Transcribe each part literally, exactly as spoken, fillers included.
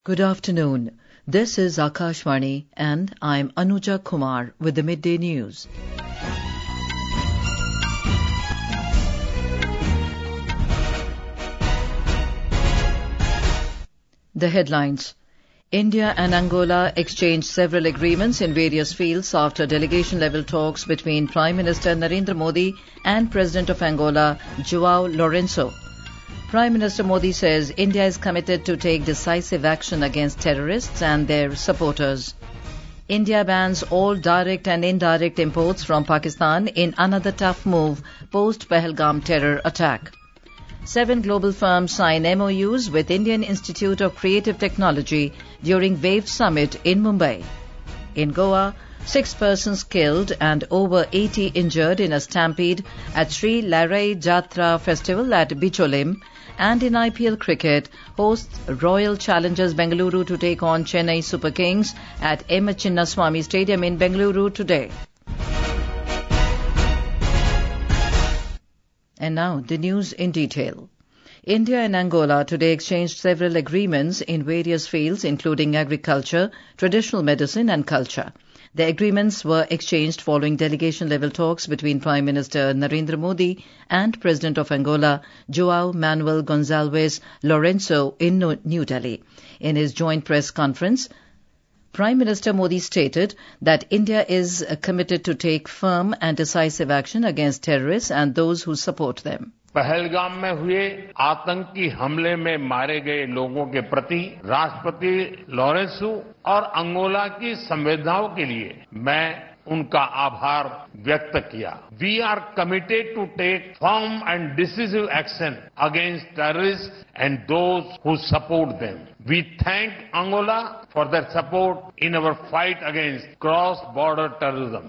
Good afternoon. This is Akashvani and I'm Anuja Kumar with the Midday News. The headlines. India and Angola exchanged several agreements in various fields after delegation-level talks between Prime Minister Narendra Modi and President of Angola, João Lourenço. Prime Minister Modi says India is committed to take decisive action against terrorists and their supporters. India bans all direct and indirect imports from Pakistan in another tough move post-Pahalgam terror attack. Seven global firms sign M O Us with Indian Institute of Creative Technology during WAVE Summit in Mumbai. In Goa, six persons killed and over eighty injured in a stampede at Sri Larai Jatra Festival at Bicholim. And in I P L cricket, hosts Royal Challengers Bengaluru to take on Chennai Super Kings at M. Chinnaswamy Stadium in Bengaluru today. And now the news in detail. India and Angola today exchanged several agreements in various fields including agriculture, traditional medicine and culture. The agreements were exchanged following delegation-level talks between Prime Minister Narendra Modi and President of Angola, João Manuel Gonçalves Lourenço, in New Delhi. In his joint press conference, Prime Minister Modi stated that India is committed to take firm and decisive action against terrorists and those who support them. Pahalgam में हुए आतंकी हमले में मारे गए लोगों के प्रति राष्ट्रपति लॉरेंसो और अंगोला की संवेदनाओं के लिए मैं उनका आभार व्यक्त किया. We are committed to take firm and decisive action against terrorist and those who support them. We thank Angola for their support in our fight against cross border terrorism.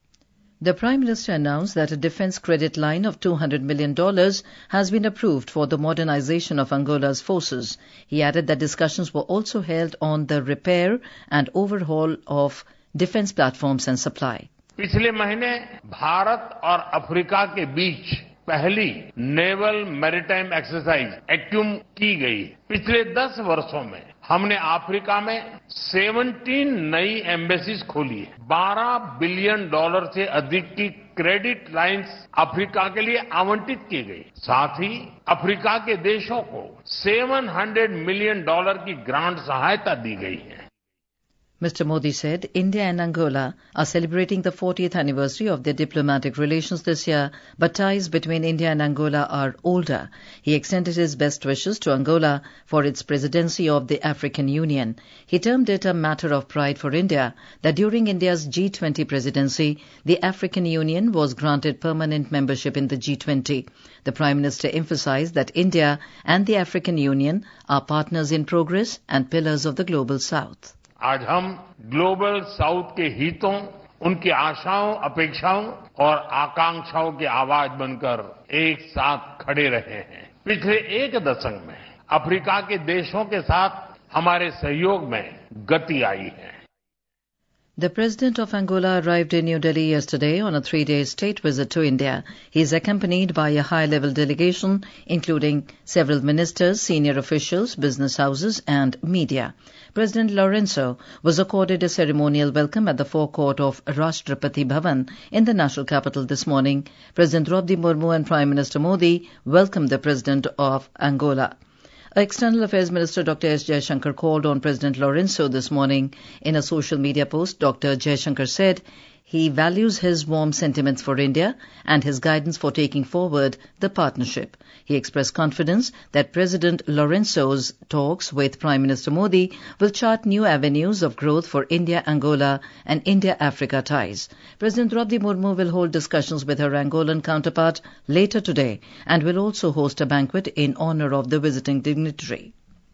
The Prime Minister announced that a defence credit line of two hundred million dollars has been approved for the modernization of Angola's forces. He added that discussions were also held on the repair and overhaul of defence platforms and supply. पिछले महीने भारत और Africa के बीच पहली naval maritime exercise एक्यूम की गई. पिछले दस वर्षों में हमने अफ्रीका में सत्रह नई एम्बेसीज खोली है. बारह बिलियन डॉलर से अधिक की क्रेडिट लाइंस अफ्रीका के लिए आवंटित की गई. साथ ही अफ्रीका के देशों को सात सौ मिलियन डॉलर की ग्रांट सहायता दी गई है. Mister Modi said India and Angola are celebrating the fortieth anniversary of their diplomatic relations this year, but ties between India and Angola are older. He extended his best wishes to Angola for its presidency of the African Union. He termed it a matter of pride for India that during India's G twenty presidency, the African Union was granted permanent membership in the G twenty. The Prime Minister emphasized that India and the African Union are partners in progress and pillars of the Global South. आज हम global south के हितों, उनकी आशाओं, अपेक्षाओं और आकांक्षाओं की आवाज बनकर एक साथ खड़े रहे हैं. पिछले एक दशक में अफ्रीका के देशों के साथ हमारे सहयोग में गति आई है. The President of Angola arrived in New Delhi yesterday on a three-day state visit to India. He is accompanied by a high-level delegation, including several ministers, senior officials, business houses and media. President Lourenço was accorded a ceremonial welcome at the forecourt of Rashtrapati Bhavan in the national capital this morning. President Draupadi Murmu and Prime Minister Modi welcomed the President of Angola. External Affairs Minister Doctor S. Jaishankar called on President Lourenço this morning. In a social media post, Doctor Jaishankar said he values his warm sentiments for India and his guidance for taking forward the partnership. He expressed confidence that President Lourenço's talks with Prime Minister Modi will chart new avenues of growth for India-Angola and India-Africa ties. President Draupadi Murmu will hold discussions with her Angolan counterpart later today and will also host a banquet in honor of the visiting dignitary.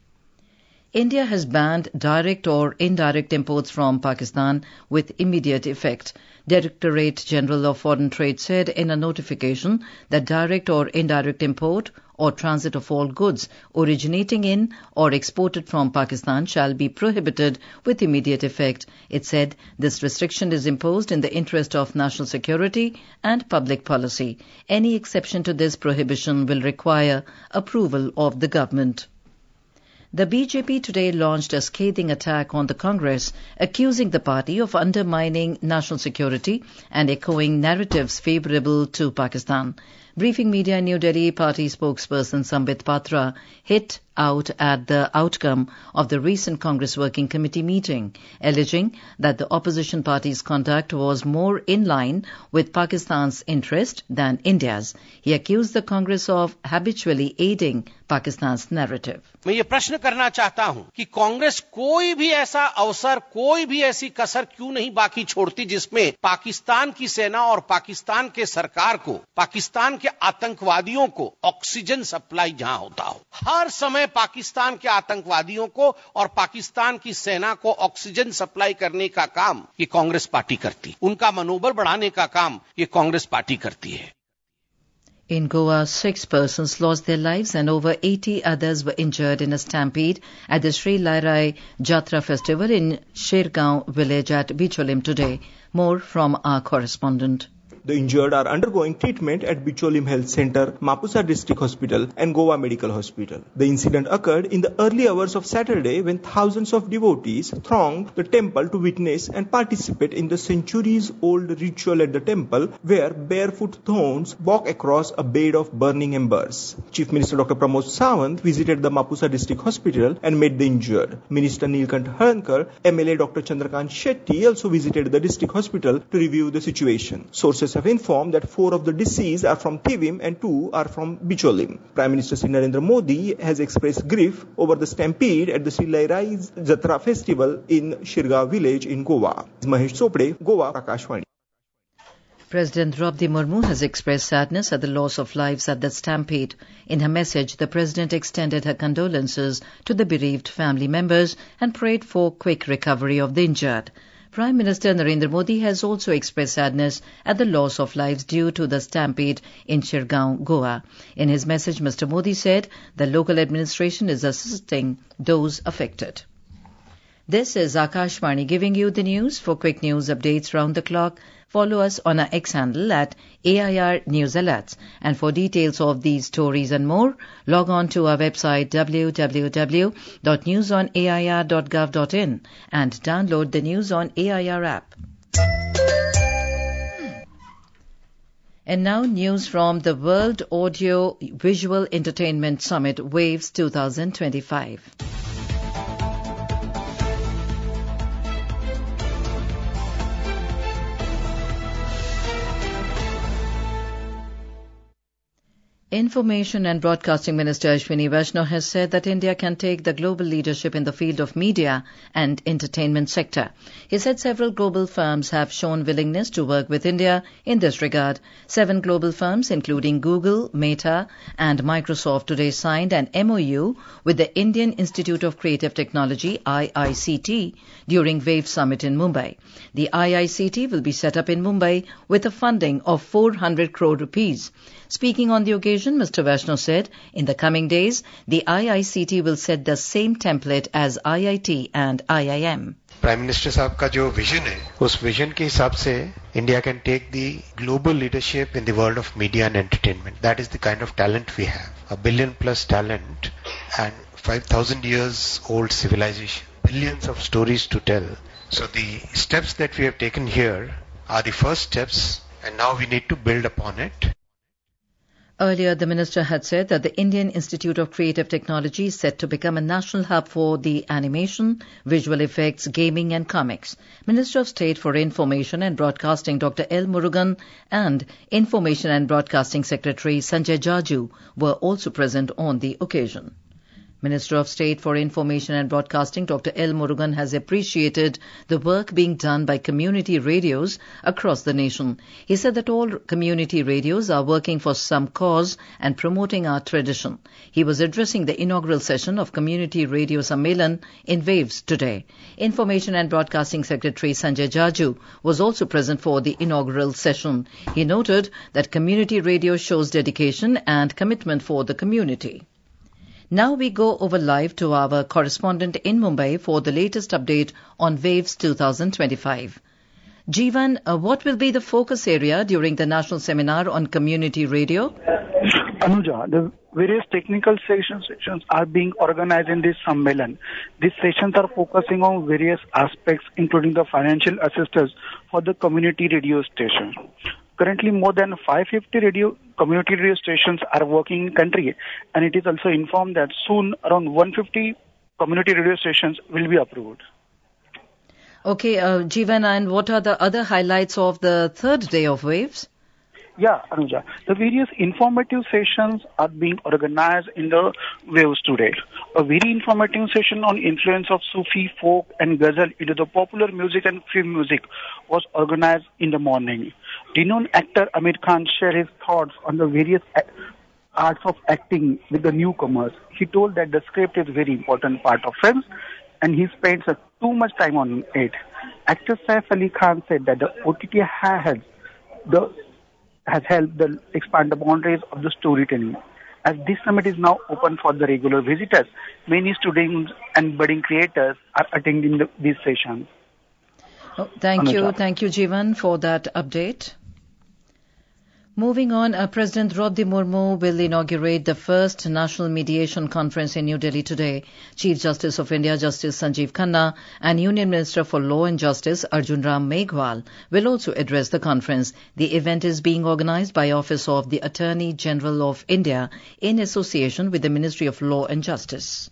India has banned direct or indirect imports from Pakistan with immediate effect. Directorate General of Foreign Trade said in a notification that direct or indirect import or transit of all goods originating in or exported from Pakistan shall be prohibited with immediate effect. It said this restriction is imposed in the interest of national security and public policy. Any exception to this prohibition will require approval of the government. The B J P today launched a scathing attack on the Congress, accusing the party of undermining national security and echoing narratives favourable to Pakistan. Briefing media in New Delhi, party spokesperson Sambit Patra hit out at the outcome of the recent Congress Working Committee meeting, alleging that the opposition party's conduct was more in line with Pakistan's interest than India's. He accused the Congress of habitually aiding Pakistan's narrative. मैं ये प्रश्न करना चाहता हूं कि कांग्रेस कोई भी ऐसा अवसर, कोई भी ऐसी कसर क्यों नहीं बाकी छोड़ती जिसमें पाकिस्तान की सेना और पाकिस्तान के सरकार को, पाकिस्तान के आतंकवादियों को ऑक्सीजन सप्लाई जहां होता हो। हर समय पाकिस्तान के आतंकवादियों को और पाकिस्तान की सेना को ऑक्सीजन सप्लाई करने का काम ये कांग्रेस पार्टी करती, उनका मनोबल बढ़ाने का काम ये कांग्रेस पार्टी करती है। In Goa, six persons lost their lives and over eighty others were injured in a stampede at the Sri Lairai Jatra festival in Shirgaon village at Bicholim today. More from our correspondent. The injured are undergoing treatment at Bicholim Health Center, Mapusa District Hospital and Goa Medical Hospital. The incident occurred in the early hours of Saturday when thousands of devotees thronged the temple to witness and participate in the centuries-old ritual at the temple where barefoot thorns walk across a bed of burning embers. Chief Minister Doctor Pramod Sawant visited the Mapusa District Hospital and met the injured. Minister Neelkant Harankar, M L A Doctor Chandrakant Shetty also visited the district hospital to review the situation. Sources have informed that four of the deceased are from Tivim and two are from Bicholim. Prime Minister Sri Narendra Modi has expressed grief over the stampede at the Sri Lairai Jatra festival in Shirgaon village in Goa. Mahesh Chopde, Goa, Akashvani. President Draupadi Murmu has expressed sadness at the loss of lives at the stampede. In her message, the President extended her condolences to the bereaved family members and prayed for quick recovery of the injured. Prime Minister Narendra Modi has also expressed sadness at the loss of lives due to the stampede in Shirgaon, Goa. In his message, Mister Modi said the local administration is assisting those affected. This is Akashvani giving you the news. For quick news updates round the clock, follow us on our X handle at A I R News Alerts. And for details of these stories and more, log on to our website w w w dot news on a i r dot gov dot in and download the News on A I R app. And now news from the World Audio Visual Entertainment Summit Waves twenty twenty-five. Information and Broadcasting Minister Ashwini Vaishnaw has said that India can take the global leadership in the field of media and entertainment sector. He said several global firms have shown willingness to work with India in this regard. Seven global firms, including Google, Meta and Microsoft, today signed an M O U with the Indian Institute of Creative Technology, I I C T, during WAVE Summit in Mumbai. The I I C T will be set up in Mumbai with a funding of four hundred crore rupees. Speaking on the occasion, Mister Vaishnaw said, in the coming days, the I I C T will set the same template as I I T and I I M. Prime minister साहब का जो vision है, उस vision के हिसाब से India can take the global leadership in the world of media and entertainment. That is the kind of talent we have, a billion plus talent and five thousand years old civilization, billions of stories to tell. So the steps that we have taken here are the first steps, and now we need to build upon it. Earlier, the minister had said that the Indian Institute of Creative Technology is set to become a national hub for the animation, visual effects, gaming and comics. Minister of State for Information and Broadcasting Doctor L. Murugan and Information and Broadcasting Secretary Sanjay Jaju were also present on the occasion. Minister of State for Information and Broadcasting Doctor L. Murugan has appreciated the work being done by community radios across the nation. He said that all community radios are working for some cause and promoting our tradition. He was addressing the inaugural session of Community Radio Sammelan in Waves today. Information and Broadcasting Secretary Sanjay Jaju was also present for the inaugural session. He noted that community radio shows dedication and commitment for the community. Now we go over live to our correspondent in Mumbai for the latest update on Waves twenty twenty-five. Jeevan, uh, what will be the focus area during the national seminar on community radio? Anuja, the various technical sessions, sessions are being organized in this Sammelan. These sessions are focusing on various aspects, including the financial assistance for the community radio station. Currently, more than five hundred fifty radio community radio stations are working in country, and it is also informed that soon around one hundred fifty community radio stations will be approved. Okay, uh, Jeevan, and what are the other highlights of the third day of Waves? Yeah, Anuja. The various informative sessions are being organized in the Waves today. A very informative session on influence of Sufi, folk and ghazal into the popular music and film music was organized in the morning. Renowned actor Amir Khan shared his thoughts on the various arts of acting with the newcomers. He told that the script is a very important part of films and he spends uh, too much time on it. Actor Saif Ali Khan said that the O T T has, the, has helped the, expand the boundaries of the storytelling. As this summit is now open for the regular visitors, many students and budding creators are attending the, these sessions. Oh, thank Anuja. you. Thank you, Jeevan, for that update. Moving on, uh, President Draupadi Murmu will inaugurate the first National Mediation Conference in New Delhi today. Chief Justice of India, Justice Sanjeev Khanna, and Union Minister for Law and Justice, Arjun Ram Meghwal, will also address the conference. The event is being organized by Office of the Attorney General of India in association with the Ministry of Law and Justice.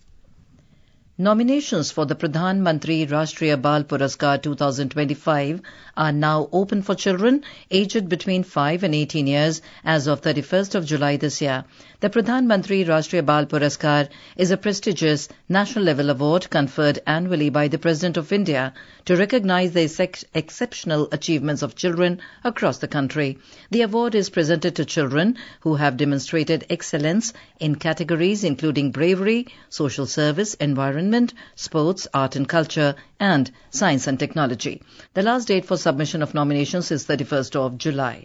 Nominations for the Pradhan Mantri Rashtriya Bal Puraskar twenty twenty-five are now open for children aged between five and eighteen years as of thirty-first of July this year. The Pradhan Mantri Rashtriya Bal Puraskar is a prestigious national-level award conferred annually by the President of India to recognize the ex- exceptional achievements of children across the country. The award is presented to children who have demonstrated excellence in categories including bravery, social service, environment, sports, art and culture, and science and technology. The last date for submission of nominations is thirty-first of July.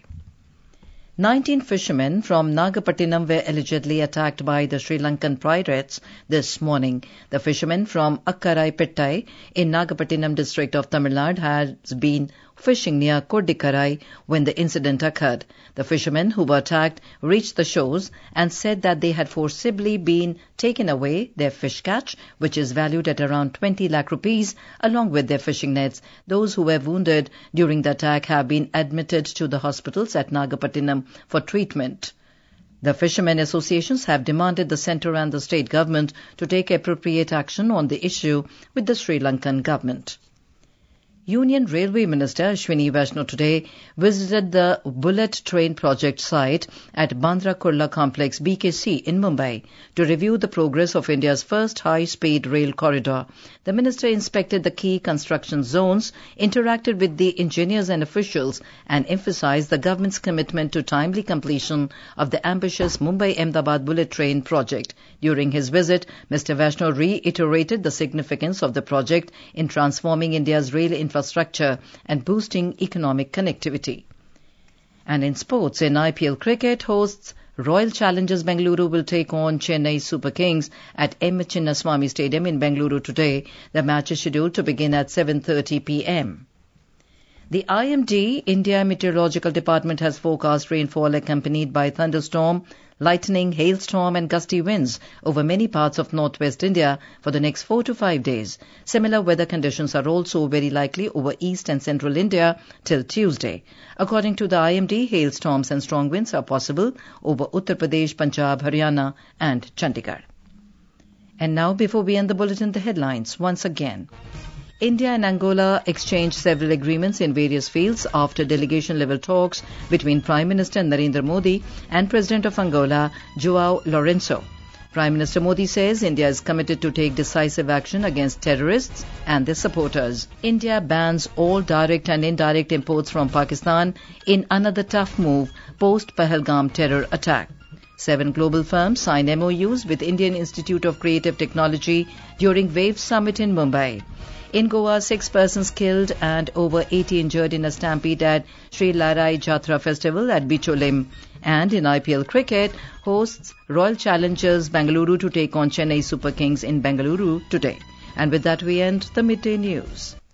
nineteen fishermen from Nagapattinam were allegedly attacked by the Sri Lankan pirates this morning. The fishermen from Akkarai Pettai in Nagapattinam district of Tamil Nadu had been fishing near Kodikarai when the incident occurred. The fishermen who were attacked reached the shores and said that they had forcibly been taken away their fish catch, which is valued at around twenty lakh rupees, along with their fishing nets. Those who were wounded during the attack have been admitted to the hospitals at Nagapattinam for treatment. The fishermen associations have demanded the centre and the state government to take appropriate action on the issue with the Sri Lankan government. Union Railway Minister Ashwini Vaishnaw today visited the bullet train project site at Bandra Kurla Complex B K C in Mumbai to review the progress of India's first high-speed rail corridor. The minister inspected the key construction zones, interacted with the engineers and officials, and emphasized the government's commitment to timely completion of the ambitious Mumbai-Ahmedabad bullet train project. During his visit, Mister Vaishnaw reiterated the significance of the project in transforming India's rail infrastructure infrastructure and boosting economic connectivity. And in sports, in I P L cricket, hosts Royal Challengers Bengaluru will take on Chennai Super Kings at M. Chinnaswamy Stadium in Bengaluru today. The match is scheduled to begin at seven thirty p.m. The I M D, India Meteorological Department, has forecast rainfall accompanied by thunderstorm, lightning, hailstorm and gusty winds over many parts of northwest India for the next four to five days. Similar weather conditions are also very likely over east and central India till Tuesday. According to the I M D, hailstorms and strong winds are possible over Uttar Pradesh, Punjab, Haryana and Chandigarh. And now, before we end the bulletin, the headlines once again. India and Angola exchanged several agreements in various fields after delegation-level talks between Prime Minister Narendra Modi and President of Angola, João Lourenço. Prime Minister Modi says India is committed to take decisive action against terrorists and their supporters. India bans all direct and indirect imports from Pakistan in another tough move post-Pahalgam terror attack. Seven global firms signed M O Us with Indian Institute of Creative Technology during WAVE Summit in Mumbai. In Goa, six persons killed and over eighty injured in a stampede at Sri Larai Jatra Festival at Bicholim. And in I P L cricket, hosts Royal Challengers Bengaluru to take on Chennai Super Kings in Bengaluru today. And with that, we end the midday news.